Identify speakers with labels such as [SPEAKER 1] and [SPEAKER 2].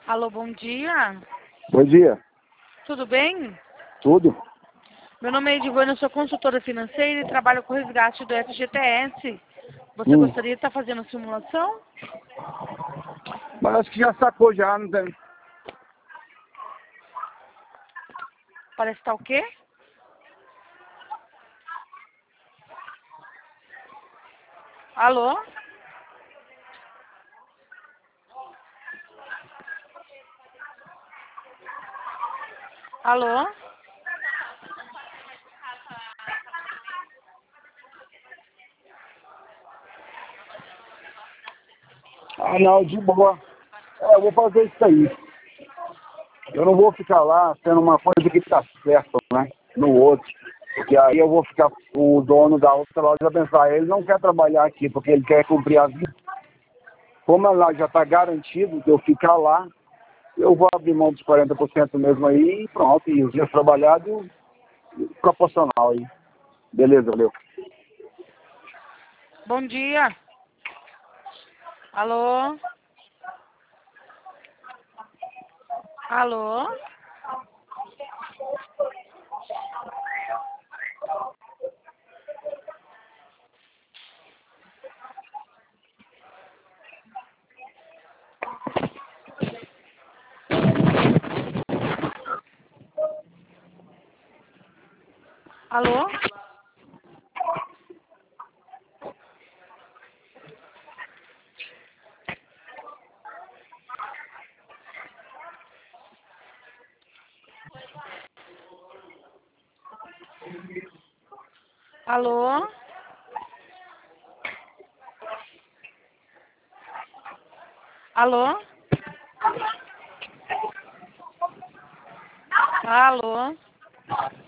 [SPEAKER 1] Alô, bom dia.
[SPEAKER 2] Bom dia.
[SPEAKER 1] Tudo bem?
[SPEAKER 2] Tudo?
[SPEAKER 1] Meu nome é Edivana, eu sou consultora financeira e trabalho com resgate do FGTS. Você
[SPEAKER 2] Hum.
[SPEAKER 1] gostaria de estar fazendo simulação?
[SPEAKER 2] Mas acho que já sacou já, não tem?
[SPEAKER 1] Parece que tá o quê? Alô? Alô?
[SPEAKER 2] Ah, não, de boa. Eu vou fazer isso aí. Eu não vou ficar lá sendo uma coisa que tá certa, né? No outro. Porque aí eu vou ficar, o dono da outra loja pensar, ele não quer trabalhar aqui porque ele quer cumprir a vida. Como lá já está garantido de eu ficar lá, eu vou abrir mão dos 40% mesmo aí e pronto. E os dias trabalhados, proporcional aí. Beleza, valeu.
[SPEAKER 1] Bom dia. Alô? Alô? Alô? Alô? Alô? Alô?